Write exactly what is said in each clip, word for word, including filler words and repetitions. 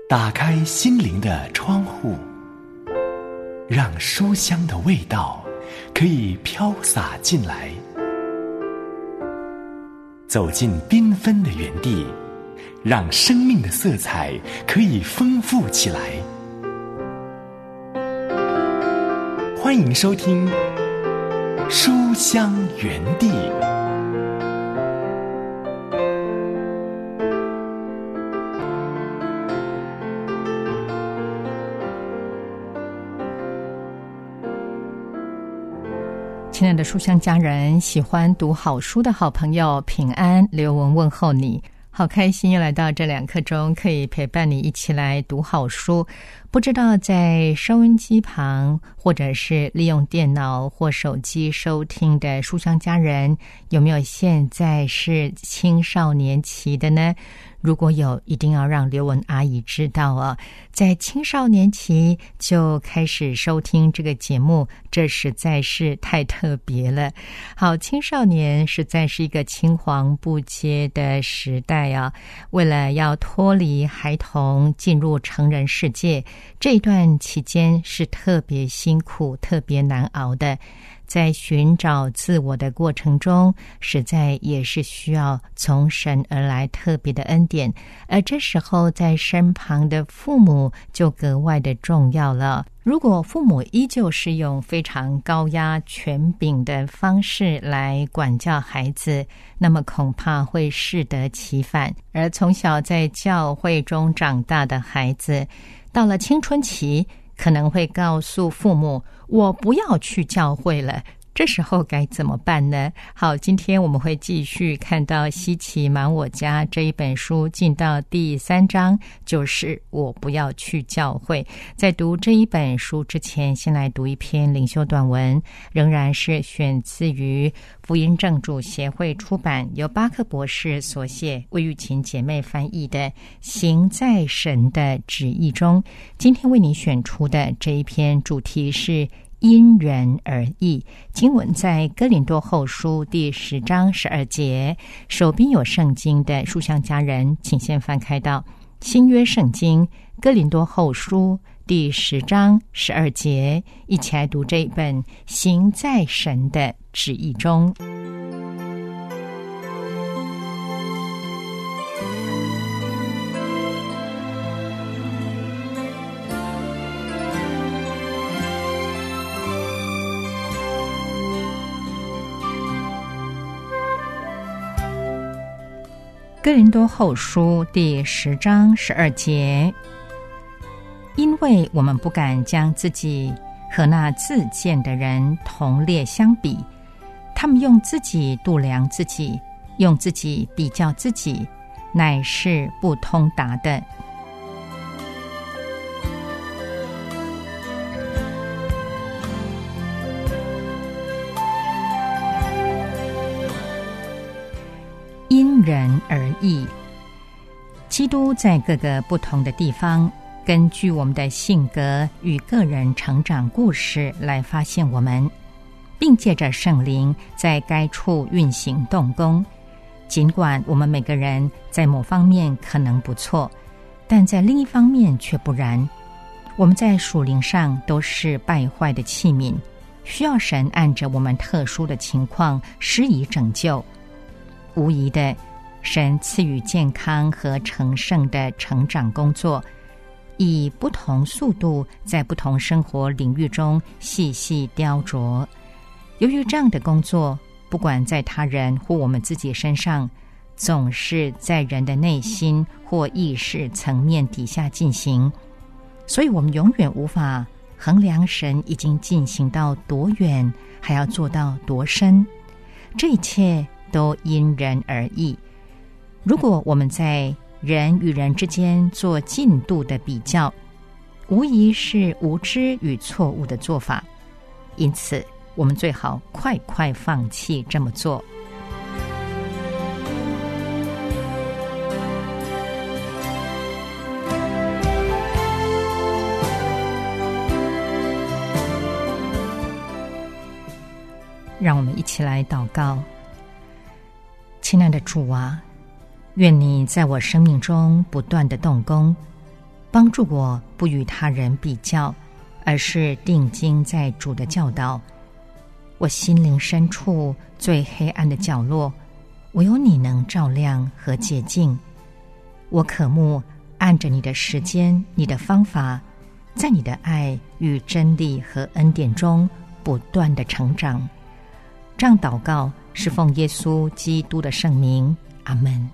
打开心灵的窗户，让书香的味道可以飘洒进来。走进缤纷的园地，让生命的色彩可以丰富起来。欢迎收听书香园地。 亲爱的书香家人，喜欢读好书的好朋友，平安，刘文问候你。好开心又来到这两刻钟，可以陪伴你一起来读好书。不知道在收音机旁或者是利用电脑或手机收听的书香家人，有没有现在是青少年期的呢？如果有，一定要让刘文阿姨知道哦。在青少年期就开始收听这个节目，这实在是太特别了。好，青少年实在是一个青黄不接的时代啊。为了要脱离孩童进入成人世界，这一段期间是特别辛苦、特别难熬的。在寻找自我的过程中，实在也是需要从神而来特别的恩典，而这时候在身旁的父母就格外的重要了。如果父母依旧是用非常高压权柄的方式来管教孩子，那么恐怕会适得其反。而从小在教会中长大的孩子，到了青春期可能会告诉父母，我不要去教会了。这时候该怎么办呢？好，今天我们会继续看到希奇满我家这一本书，进到第三章，就是我不要去教会。在读这一本书之前，先来读一篇灵修短文，仍然是选自于福音正主协会出版，由巴克博士所写，魏玉琴姐妹翻译的《行在神的旨意中》。今天为你选出的这一篇主题是因人而异，经文在哥林多后书第十章十二节。手边有圣经的书香家人，请先翻开到新约圣经哥林多后书第十章十二节，一起来读这一本行在神的旨意中。哥林多后书第十章十二节，因为我们不敢将自己和那自荐的人同列相比，他们用自己度量自己，用自己比较自己，乃是不通达的。因人而异，基督在各个不同的地方，根据我们的性格与个人成长故事来发现我们，并借着圣灵在该处运行动工。尽管我们每个人在某方面可能不错，但在另一方面却不然。我们在属灵上都是败坏的器皿，需要神按着我们特殊的情况施以拯救。无疑的，神赐予健康和成圣的成长工作，以不同速度在不同生活领域中细细雕琢。由于这样的工作，不管在他人或我们自己身上，总是在人的内心或意识层面底下进行，所以我们永远无法衡量神已经进行到多远，还要做到多深。这一切都因人而异。如果我们在人与人之间做进度的比较，无疑是无知与错误的做法，因此我们最好快快放弃这么做。让我们一起来祷告。亲爱的主啊，愿你在我生命中不断的动工， 帮助我不与他人比较，而是定睛在主的教导。我心灵深处最黑暗的角落，唯有你能照亮和洁净。我渴慕按着你的时间、你的方法，在你的爱与真理和恩典中不断的成长。这样祷告是奉耶稣基督的圣名，阿们。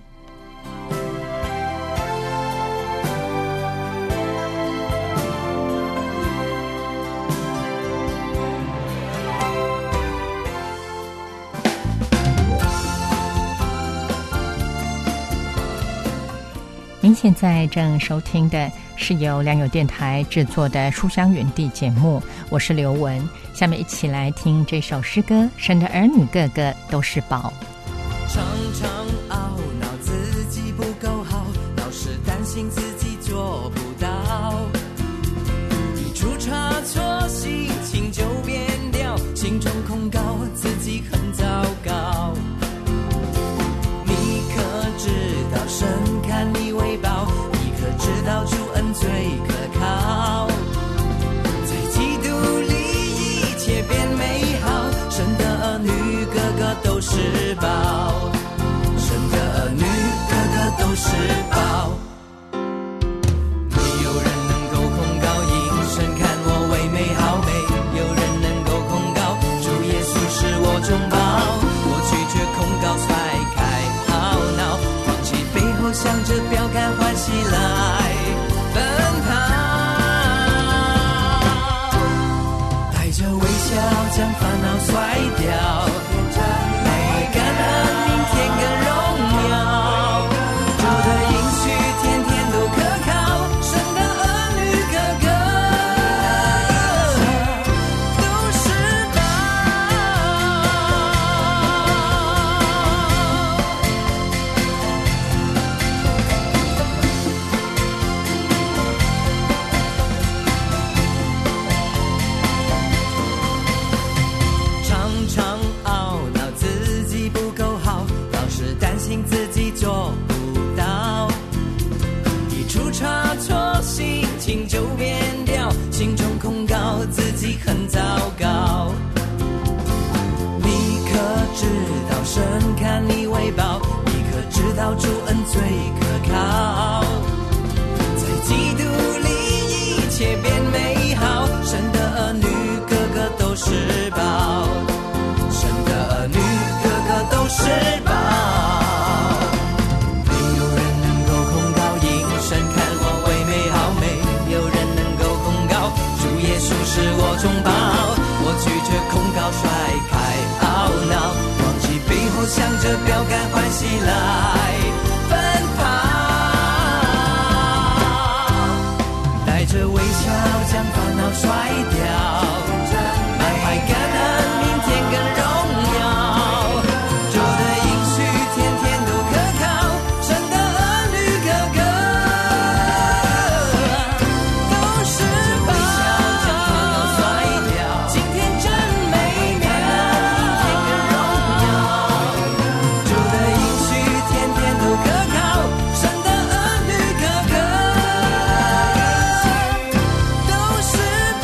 您现在正收听的是由良友电台制作的书香园地节目，我是刘文。下面一起来听这首诗歌，神的儿女个个都是宝。 常常懊恼自己不够好，老是担心自己做不到，一出差错心情就变掉，心中控告自己很糟糕。你可知道神看你为宝，你可知道主恩最可靠，在基督里一切变美好，神的儿女个个都是宝，神的儿女个个都是宝。没有人能够控告因神看我为美好，没有人能够控告主耶稣是我中宝，我拒绝控告甩开懊恼，忘记背后向着标杆欢喜来奔跑，带着微笑将烦恼甩掉，来感恩明天更荣耀，主的应许天天都可靠，神的儿女个个都是宝。常常懊恼自己不够好，老是担心自己做不到，一出差错心情就变掉，心中控告自己很糟糕。你可知道神看你为宝，你可知道主恩最可靠，在基督里一切变美好，神的儿女个个都是宝，神的儿女个个都是宝。没有人能够控告因神看我为美好，没有人能够控告主耶稣是我中宝，我拒绝控告甩开懊恼，忘记背后向着标杆欢喜来奔跑，带着微笑将烦恼甩掉，满怀感恩明天更荣耀，主的应许天天都可靠，神的儿女个个都是宝，将烦恼甩掉，今天真美妙，明天更荣耀，主的应许天天都可靠，神的儿女个个都是宝。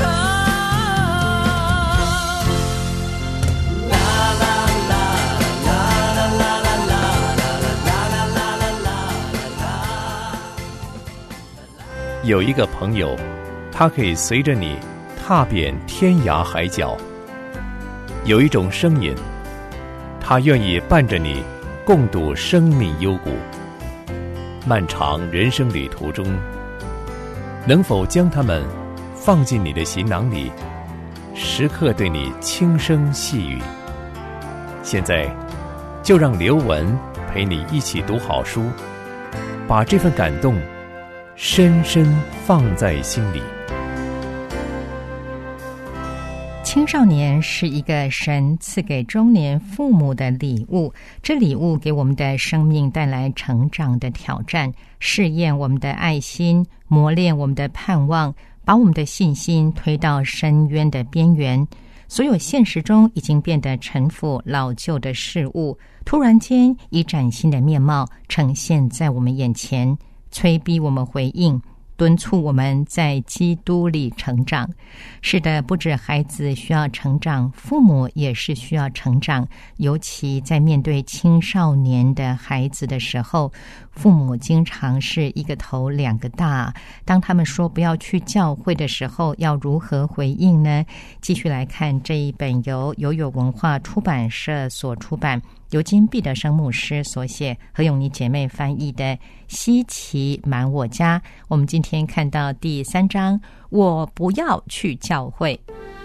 啦啦啦啦啦啦啦啦啦啦啦啦啦。 有一个朋友，他可以随着你踏遍天涯海角；有一种声音，他愿意伴着你共度生命幽谷。漫长人生旅途中，能否将他们放进你的行囊里，时刻对你轻声细语？现在，就让刘文陪你一起读好书，把这份感动深深放在心里。 青少年是一个神赐给中年父母的礼物，这礼物给我们的生命带来成长的挑战，试验我们的爱心，磨练我们的盼望，把我们的信心推到深渊的边缘。所有现实中已经变得陈腐老旧的事物，突然间以崭新的面貌呈现在我们眼前，催逼我们回应， 敦促我们在基督里成长。是的，不止孩子需要成长，父母也是需要成长。尤其在面对青少年的孩子的时候，父母经常是一个头两个大。当他们说不要去教会的时候，要如何回应呢？继续来看这一本由友友文化出版社所出版，由金毕德生牧师所写，何永妮姐妹翻译的《稀奇满我家》。我们今天看到第三章，我不要去教会。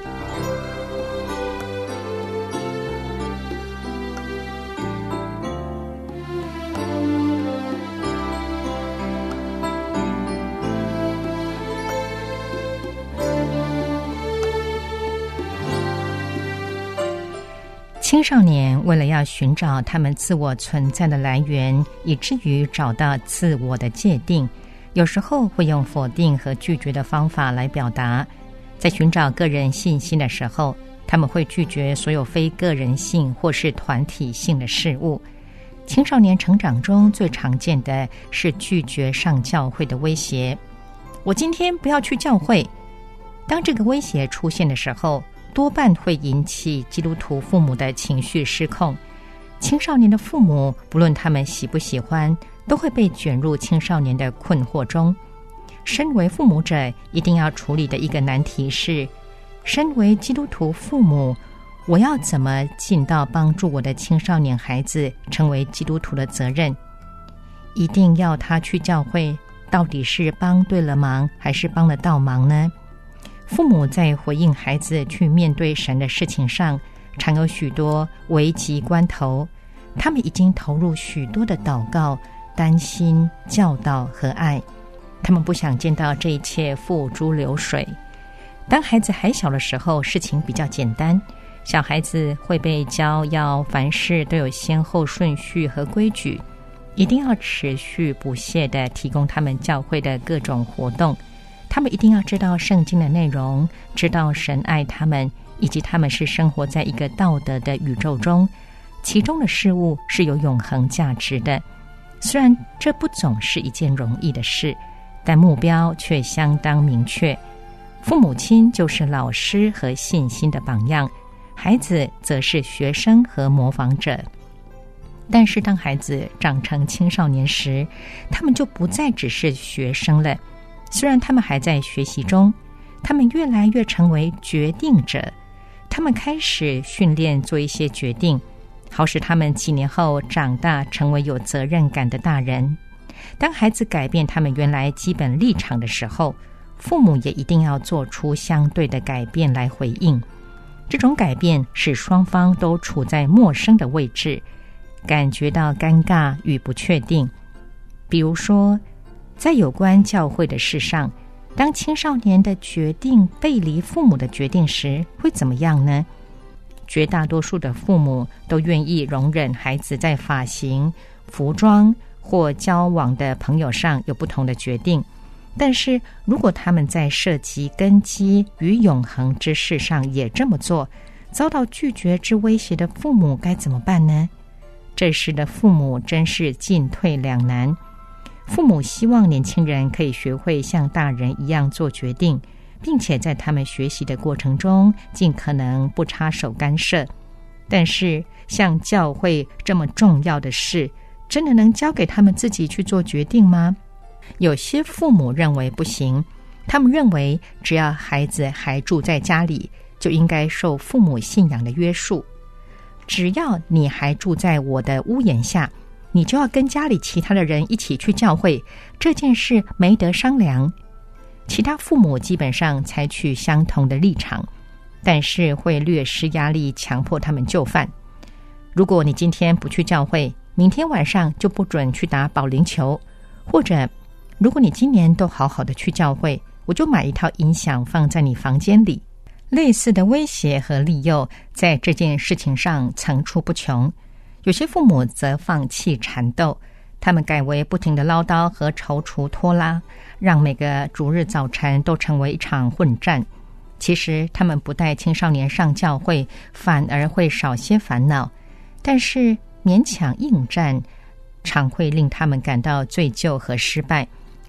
青少年为了要寻找他们自我存在的来源，以至于找到自我的界定，有时候会用否定和拒绝的方法来表达。在寻找个人信心的时候，他们会拒绝所有非个人性或是团体性的事物。青少年成长中最常见的是拒绝上教会的威胁。我今天不要去教会。当这个威胁出现的时候，多半会引起基督徒父母的情绪失控。青少年的父母，不论他们喜不喜欢，都会被卷入青少年的困惑中。身为父母者，一定要处理的一个难题是，身为基督徒父母，我要怎么尽到帮助我的青少年孩子成为基督徒的责任？一定要他去教会，到底是帮对了忙，还是帮了倒忙呢？父母在回应孩子去面对神的事情上，常有许多危急关头，他们已经投入许多的祷告、担心、教导和爱，他们不想见到这一切付诸流水。当孩子还小的时候，事情比较简单，小孩子会被教要凡事都有先后顺序和规矩，一定要持续不懈地提供他们教会的各种活动。他们一定要知道圣经的内容，知道神爱他们，以及他们是生活在一个道德的宇宙中，其中的事物是有永恒价值的。虽然这不总是一件容易的事，但目标却相当明确。父母亲就是老师和信心的榜样，孩子则是学生和模仿者。但是当孩子长成青少年时，他们就不再只是学生了。虽然他们还在学习中，他们越来越成为决定者，他们开始训练做一些决定，好使他们几年后长大成为有责任感的大人。当孩子改变他们原来基本立场的时候，父母也一定要做出相对的改变来回应。这种改变使双方都处在陌生的位置，感觉到尴尬与不确定。比如说，在有关教会的事上，当青少年的决定背离父母的决定时，会怎么样呢？绝大多数的父母都愿意容忍孩子在发型、服装或交往的朋友上有不同的决定，但是如果他们在涉及根基与永恒之事上也这么做，遭到拒绝之威胁的父母该怎么办呢？这时的父母真是进退两难。父母希望年轻人可以学会像大人一样做决定，并且在他们学习的过程中尽可能不插手干涉。但是像教会这么重要的事，真的能交给他们自己去做决定吗？有些父母认为不行，他们认为只要孩子还住在家里，就应该受父母信仰的约束。只要你还住在我的屋檐下，你就要跟家里其他的人一起去教会，这件事没得商量。其他父母基本上采取相同的立场，但是会略施压力，强迫他们就范。如果你今天不去教会，明天晚上就不准去打保龄球，或者如果你今年都好好的去教会，我就买一套音响放在你房间里。类似的威胁和利诱在这件事情上层出不穷。有些父母则放弃缠斗，他们改为不停的唠叨和踌躇拖拉，让每个主日早晨都成为一场混战。其实他们不带青少年上教会，反而会少些烦恼，但是勉强应战常会令他们感到罪疚和失败。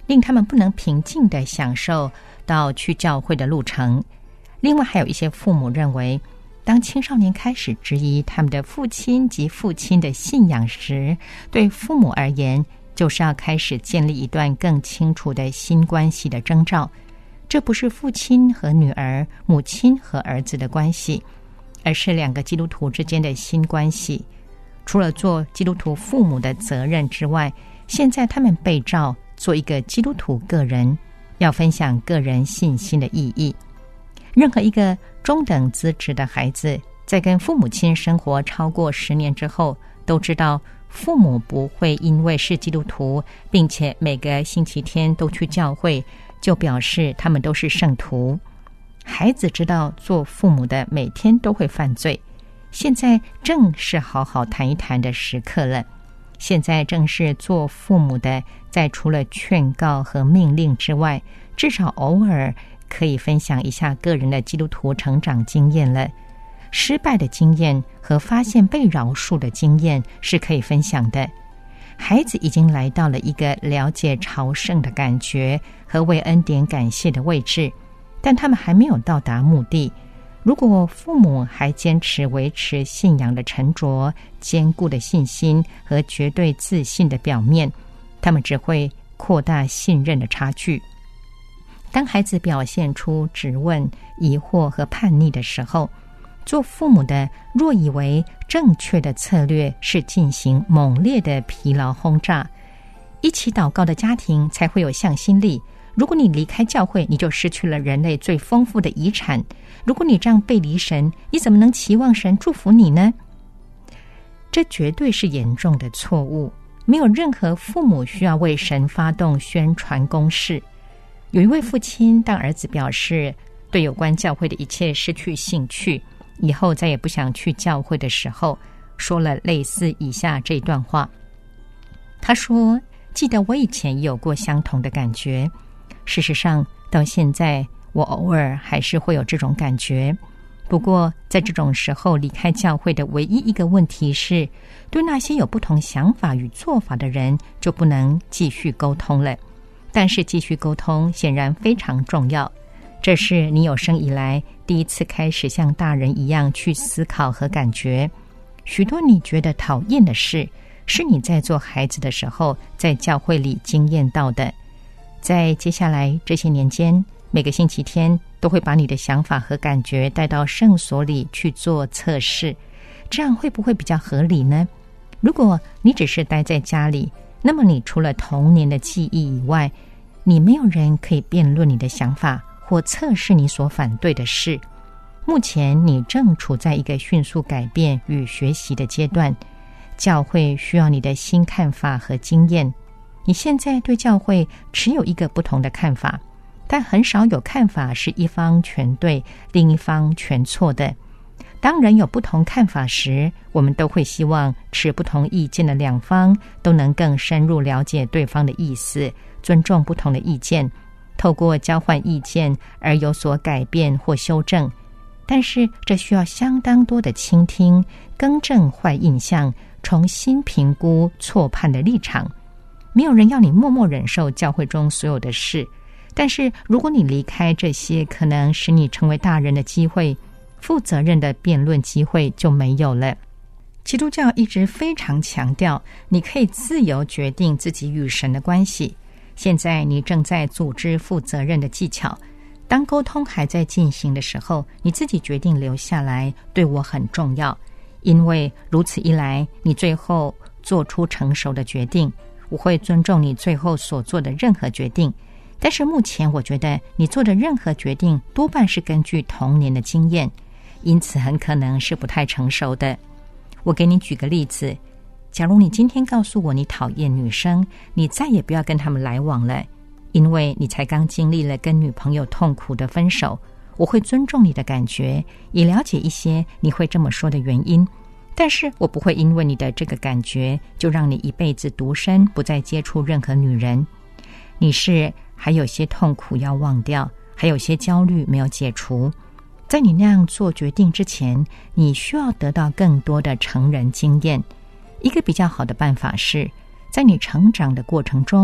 令他们不能平静地享受到去教会的路程。另外还有一些父母认为，当青少年开始质疑他们的父亲及父亲的信仰时，对父母而言就是要开始建立一段更清楚的新关系的征兆。这不是父亲和女儿、母亲和儿子的关系，而是两个基督徒之间的新关系。除了做基督徒父母的责任之外，现在他们被召做一个基督徒个人，要分享个人信心的意义。任何一个中等资质的孩子，在跟父母亲生活超过十年之后，都知道父母不会因为是基督徒，并且每个星期天都去教会，就表示他们都是圣徒。孩子知道做父母的每天都会犯罪，现在正是好好谈一谈的时刻了。现在正是做父母的，在除了劝告和命令之外，至少偶尔可以分享一下个人的基督徒成长经验了。失败的经验和发现被饶恕的经验是可以分享的。孩子已经来到了一个了解朝圣的感觉和为恩典感谢的位置，但他们还没有到达目的。如果父母还坚持维持信仰的沉着、坚固的信心和绝对自信的表面，他们只会扩大信任的差距。当孩子表现出质问、疑惑和叛逆的时候，做父母的若以为正确的策略是进行猛烈的疲劳轰炸，一起祷告的家庭才会有向心力。如果你离开教会，你就失去了人类最丰富的遗产。如果你这样背离神，你怎么能期望神祝福你呢？这绝对是严重的错误。没有任何父母需要为神发动宣传攻势。有一位父亲，当儿子表示对有关教会的一切失去兴趣，以后再也不想去教会的时候，说了类似以下这段话。他说，记得我以前也有过相同的感觉，事实上到现在我偶尔还是会有这种感觉。不过在这种时候离开教会的唯一一个问题是，对那些有不同想法与做法的人就不能继续沟通了。但是继续沟通显然非常重要，这是你有生以来第一次开始像大人一样去思考和感觉。许多你觉得讨厌的事，是你在做孩子的时候在教会里经验到的。在接下来这些年间，每个星期天都会把你的想法和感觉带到圣所里去做测试，这样会不会比较合理呢？如果你只是待在家里，那么你除了童年的记忆以外，你没有人可以辩论你的想法或测试你所反对的事。目前你正处在一个迅速改变与学习的阶段，教会需要你的新看法和经验。你现在对教会持有一个不同的看法，但很少有看法是一方全对，另一方全错的。当人有不同看法时，我们都会希望持不同意见的两方都能更深入了解对方的意思，尊重不同的意见，透过交换意见而有所改变或修正。但是这需要相当多的倾听，更正坏印象，重新评估错判的立场。没有人要你默默忍受教会中所有的事，但是如果你离开这些可能使你成为大人的机会，负责任的辩论机会就没有了。基督教一直非常强调你可以自由决定自己与神的关系。现在你正在组织负责任的技巧，当沟通还在进行的时候，你自己决定留下来对我很重要，因为如此一来，你最后做出成熟的决定。我会尊重你最后所做的任何决定，但是目前我觉得你做的任何决定多半是根据童年的经验，因此很可能是不太成熟的。我给你举个例子，假如你今天告诉我你讨厌女生，你再也不要跟她们来往了，因为你才刚经历了跟女朋友痛苦的分手。我会尊重你的感觉，也了解一些你会这么说的原因，但是我不会因为你的这个感觉就让你一辈子独身，不再接触任何女人。你是还有些痛苦要忘掉，还有些焦虑没有解除。在你那样做决定之前，你需要得到更多的成人经验。一个比较好的办法是，在你成长的过程中，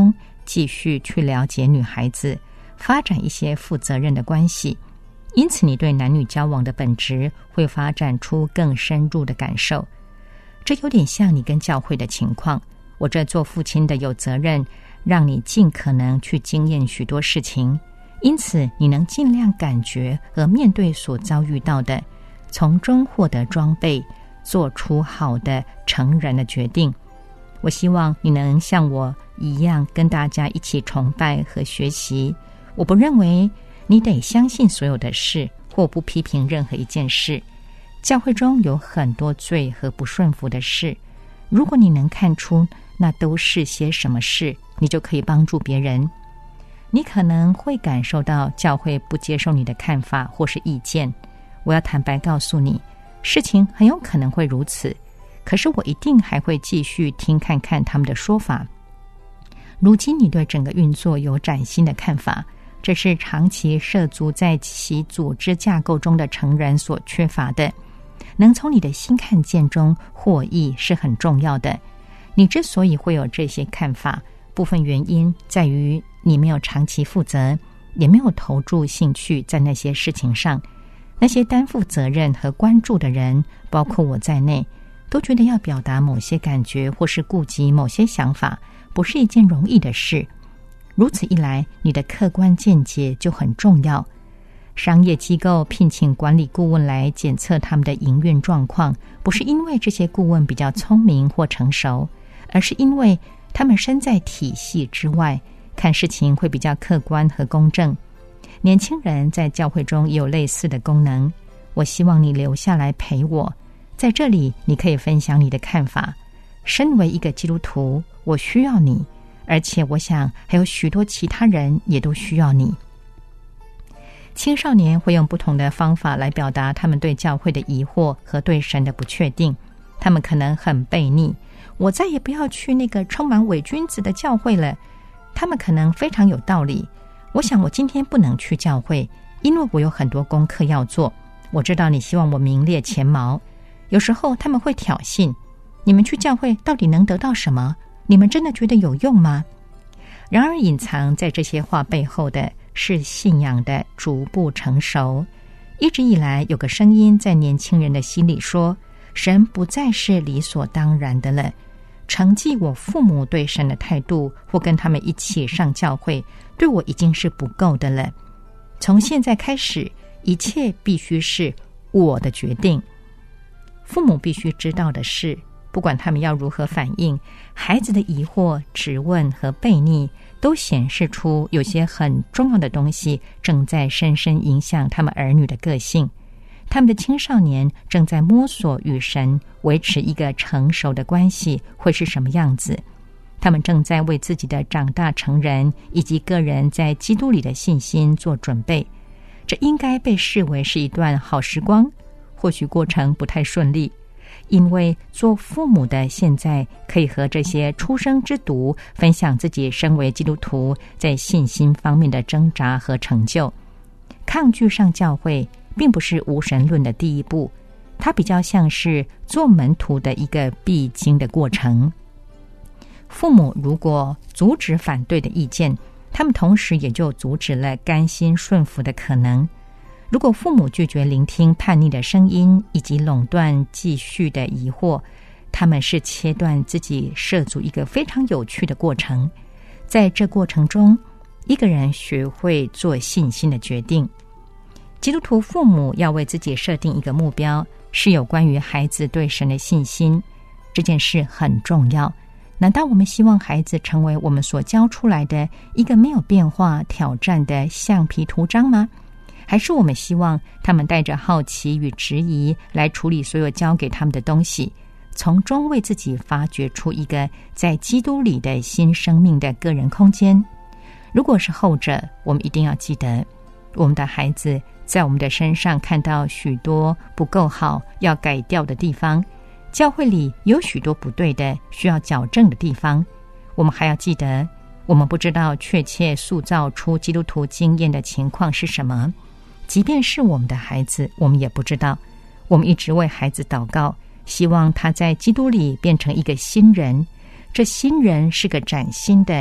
继续去了解女孩子，发展一些负责任的关系，因此你对男女交往的本质会发展出更深入的感受。这有点像你跟教会的情况，我这做父亲的有责任让你尽可能去经验许多事情，因此你能尽量感觉和面对所遭遇到的，从中获得装备，做出好的成人的决定。我希望你能像我一样跟大家一起崇拜和学习。我不认为你得相信所有的事，或不批评任何一件事。教会中有很多罪和不顺服的事，如果你能看出那都是些什么事，你就可以帮助别人。你可能会感受到教会不接受你的看法或是意见，我要坦白告诉你，事情很有可能会如此，可是我一定还会继续听看看他们的说法。如今你对整个运作有崭新的看法，这是长期涉足在其组织架构中的成人所缺乏的。能从你的新看见中获益是很重要的。你之所以会有这些看法，部分原因在于你没有长期负责，也没有投注兴趣在那些事情上。那些担负责任和关注的人，包括我在内，都觉得要表达某些感觉或是顾及某些想法，不是一件容易的事。如此一来，你的客观见解就很重要。商业机构聘请管理顾问来检测他们的营运状况，不是因为这些顾问比较聪明或成熟，而是因为他们身在体系之外，看事情会比较客观和公正。年轻人在教会中也有类似的功能。我希望你留下来陪我，在这里你可以分享你的看法。身为一个基督徒，我需要你，而且我想还有许多其他人也都需要你。青少年会用不同的方法来表达他们对教会的疑惑和对神的不确定。他们可能很悖逆，我再也不要去那个充满伪君子的教会了。他们可能非常有道理，我想我今天不能去教会，因为我有很多功课要做。我知道你希望我名列前茅。有时候他们会挑衅，你们去教会到底能得到什么？你们真的觉得有用吗？然而隐藏在这些话背后的是信仰的逐步成熟。一直以来有个声音在年轻人的心里说，神不再是理所当然的了。承继我父母对神的态度，或跟他们一起上教会，对我已经是不够的了。从现在开始，一切必须是我的决定。父母必须知道的是，不管他们要如何反应，孩子的疑惑、质问和悖逆都显示出有些很重要的东西正在深深影响他们儿女的个性。他们的青少年正在摸索与神维持一个成熟的关系会是什么样子。他们正在为自己的长大成人以及个人在基督里的信心做准备。这应该被视为是一段好时光，或许过程不太顺利，因为做父母的现在可以和这些初生之犊分享自己身为基督徒在信心方面的挣扎和成就。抗拒上教会并不是无神论的第一步，它比较像是做门徒的一个必经的过程。父母如果阻止反对的意见，他们同时也就阻止了甘心顺服的可能。如果父母拒绝聆听叛逆的声音以及垄断继续的疑惑，他们是切断自己涉足一个非常有趣的过程。在这过程中，一个人学会做信心的决定。基督徒父母要为自己设定一个目标，是有关于孩子对神的信心。这件事很重要。难道我们希望孩子成为我们所教出来的一个没有变化、挑战的橡皮图章吗？还是我们希望他们带着好奇与质疑来处理所有交给他们的东西，从中为自己发掘出一个在基督里的新生命的个人空间？如果是后者，我们一定要记得，我们的孩子在我们的身上看到许多不够好要改掉的地方，教会里有许多不对的需要矫正的地方。我们还要记得，我们不知道确切塑造出基督徒经验的情况是什么，即便是我们的孩子，我们也不知道。我们一直为孩子祷告，希望他在基督里变成一个新人。这新人是个崭新的、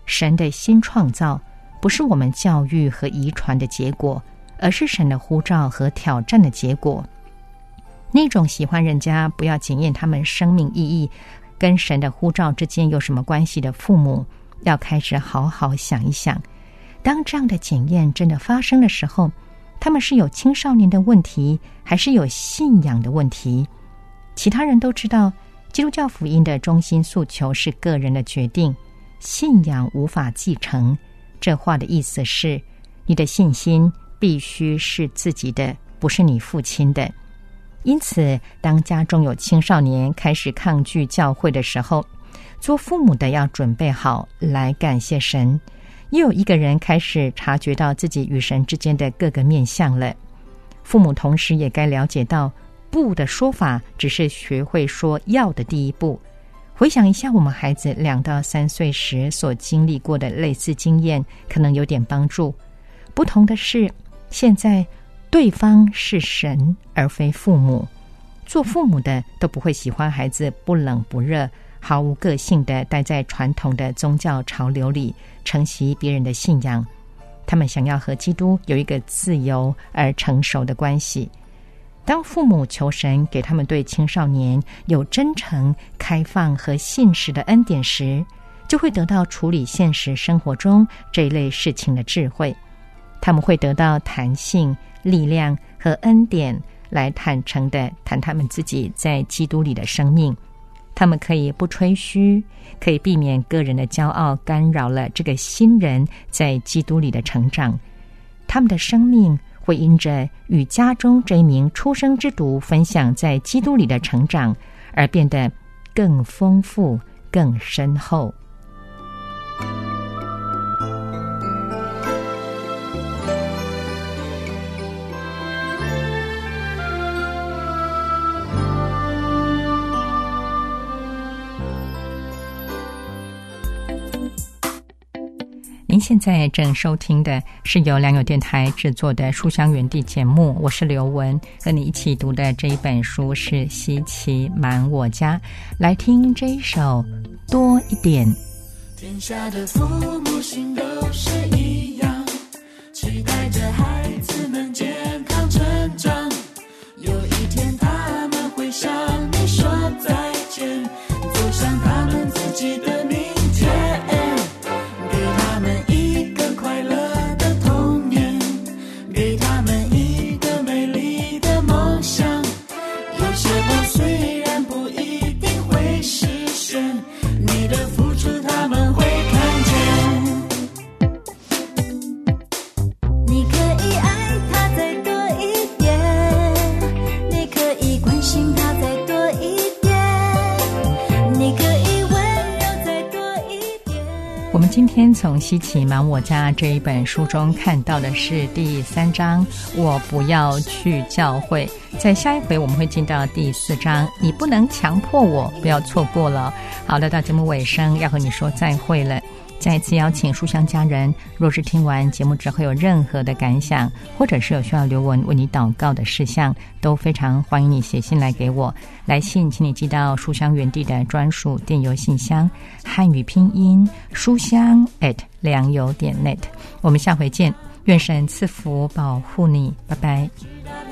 神的新创造不是我们教育和遗传的结果，而是神的呼召和挑战的结果。那种喜欢人家不要检验他们生命意义跟神的呼召之间有什么关系的父母，要开始好好想一想，当这样的检验真的发生的时候，他们是有青少年的问题，还是有信仰的问题？其他人都知道，基督教福音的中心诉求是个人的决定，信仰无法继承。这话的意思是，你的信心必须是自己的，不是你父亲的。因此，当家中有青少年开始抗拒教会的时候，做父母的要准备好来感谢神。又有一个人开始察觉到自己与神之间的各个面向了，父母同时也该了解到，不的说法只是学会说要的第一步。回想一下我们孩子两到三岁时所经历过的类似经验，可能有点帮助。不同的是，现在对方是神而非父母，做父母的都不会喜欢孩子不冷不热，毫无个性地待在传统的宗教潮流里，承袭别人的信仰。他们想要和基督有一个自由而成熟的关系。当父母求神给他们对青少年有真诚、开放和信实的恩典时，就会得到处理现实生活中这一类事情的智慧。他们会得到弹性、力量和恩典，来坦诚地谈他们自己在基督里的生命。他们可以不吹嘘，可以避免个人的骄傲干扰了这个新人在基督里的成长。他们的生命会因着与家中这一名出生之犊分享在基督里的成长，而变得更丰富、更深厚。您现在正收听的是由良友电台制作的书香园地节目，我是刘文，和你一起读的这一本书是希奇满我家。来听这一首多一点。 天下的父母心都是一样，期待着孩子能健康成长，有一天他们会向你说再见，走向他们自己的明天，给他们一个快乐的童年，给他们一个美丽的梦想。有些梦虽然不一定会实现，你的付出他们会看见。你可以爱他再多一点，你可以关心他再多一点，你可以温柔再多一点。 我们今天从希奇满我家这一本书中看到的是第三章，我不要去教会。在下一回我们会进到第四章，你不能强迫我，不要错过了。好的，到节目尾声要和你说再会了。再一次邀请书香家人，若是听完节目之后有任何的感想，或者是有需要刘文为你祷告的事项，都非常欢迎你写信来给我。来信请你寄到书香园地的专属电邮信箱，汉语拼音书香 at 良友点 net。我们下回见，愿神赐福保护你，拜拜。